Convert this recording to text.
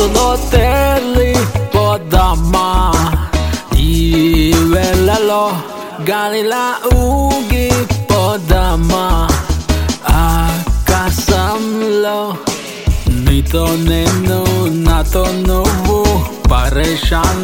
తేలి పోదామా ఈ వేళలో గాలిలా ఊగి పోదామా ఆకాశంలో నీతో నేను నాతో నువ్వు పరేషాన్